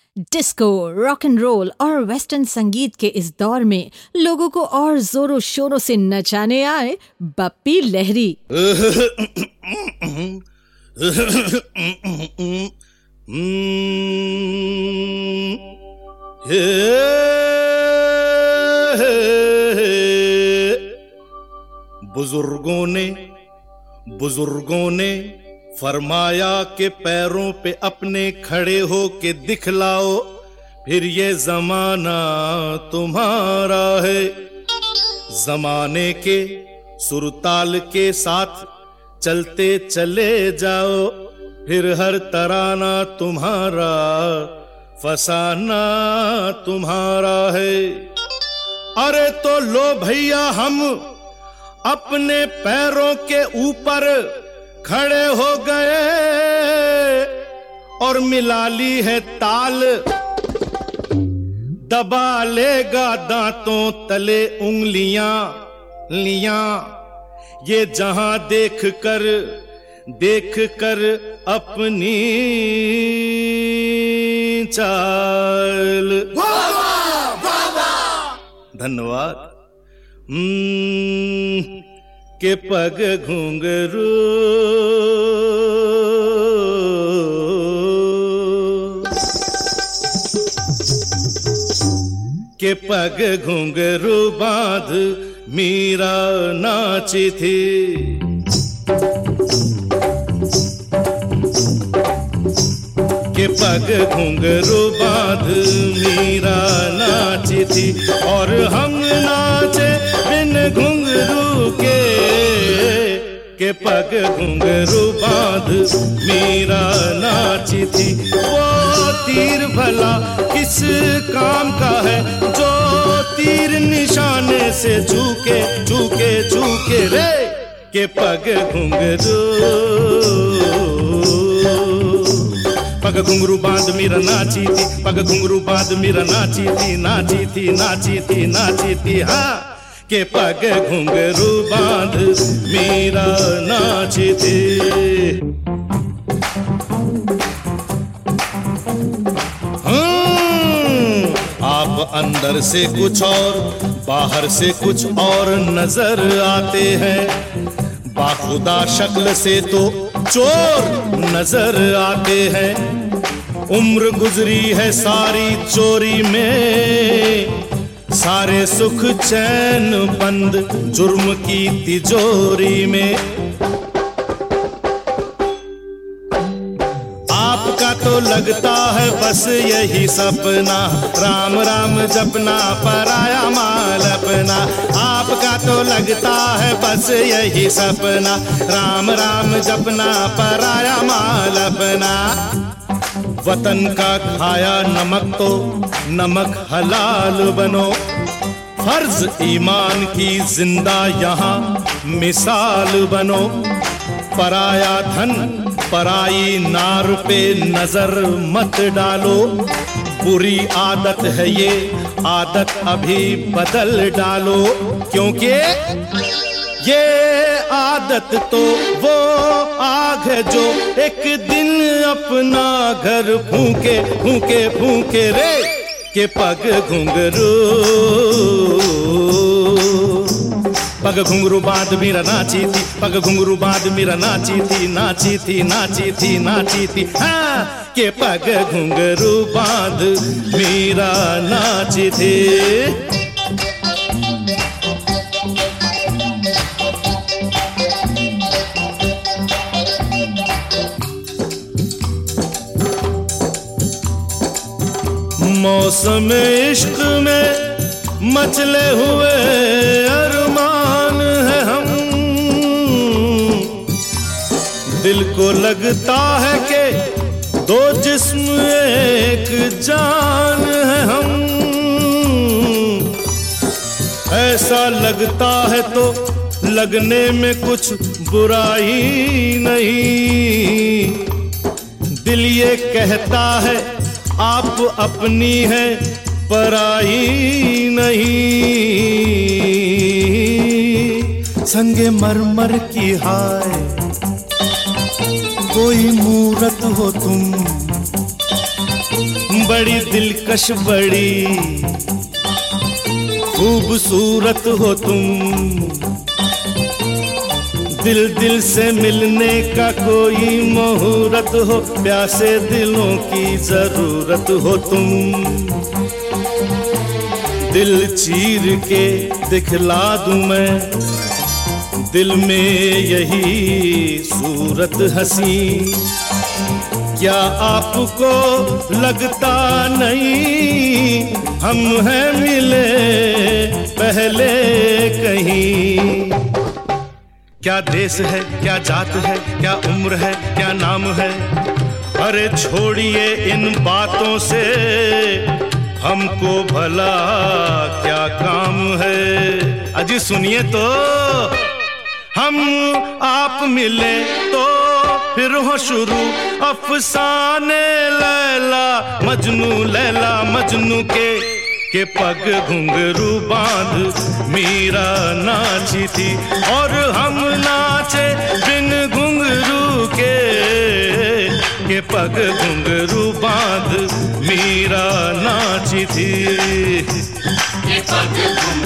Disco, rock and roll और western संगीत के इस दौर में लोगों को और जोरों शोरों से नचाने आए बप्पी लहरी। बुजुर्गों ने फरमाया कि पैरों पे अपने खड़े हो के दिखलाओ, फिर ये जमाना तुम्हारा है। जमाने के सुरताल के साथ चलते चले जाओ, फिर हर तराना तुम्हारा, फसाना तुम्हारा है। अरे तो लो भैया, हम अपने पैरों के ऊपर खड़े हो गए और मिला ली है ताल। दबा लेगा दांतों तले उंगलियां लियां, ये जहां देख कर अपनी चाल। धन्यवाद। के पग घुंघरू के पग घुंघरू बांध मीरा नाची थी। के पग घुंघरू बांध मीरा नाची थी, और हम नाचे बिन घुंघरू के पग घुंघरू बांध मीरा नाची थी। वो तीर भला किस काम का है, जो तीर निशाने से चूके रे। के पग घुंघरू बांध मीरा नाची थी, पग घुंघरू बांध मीरा नाची थी। हाँ, के पग घुंघरू बांध मीरा नाची थी। आप अंदर से कुछ और बाहर से कुछ और नजर आते हैं, बाखुदा शक्ल से तो चोर नजर आते हैं। उम्र गुजरी है सारी चोरी में, सारे सुख चैन बंद जुर्म की तिजोरी में। आपका तो लगता है बस यही सपना, राम राम जपना पराया माल अपना। आपका तो लगता है बस यही सपना, राम राम जपना पराया माल अपना। वतन का खाया नमक तो नमक हलाल बनो, फर्ज ईमान की जिंदा यहाँ मिसाल बनो। पराया धन पराई नार पे नजर मत डालो, बुरी आदत है ये आदत अभी बदल डालो। क्योंकि ये आदत तो वो आग है जो एक दिन अपना घर फूके रे। के पग घुंघरू बांध मीरा नाची थी, पग घुंघरू बांध मीरा नाची थी। हाँ, के पग घुंघरू बांध मीरा नाची थी। मौसम इश्क में मचले हुए अरमान है हम, दिल को लगता है कि दो जिस्म एक जान है हम। ऐसा लगता है तो लगने में कुछ बुराई नहीं, दिल ये कहता है आप अपनी है पराई नहीं। संगे मरमर की हाय कोई मूरत हो तुम, बड़ी दिलकश बड़ी खूबसूरत हो तुम। दिल दिल से मिलने का कोई मुहूर्त हो, प्यासे दिलों की जरूरत हो तुम। दिल चीर के दिखला दूं मैं दिल में यही सूरत हंसी। क्या आपको लगता नहीं हम हैं मिले पहले कहीं? क्या देश है, क्या जात है, क्या उम्र है, क्या नाम है, अरे छोड़िए इन बातों से, हमको भला क्या काम है। अजी सुनिए तो, हम आप मिले तो फिर हो शुरू अफसाने लैला मजनू के पग घुंघरू बांध मीरा नाची थी, और हम नाचे बिन घुंघरू के पग घुंघरू बांध मीरा नाची थी। के पग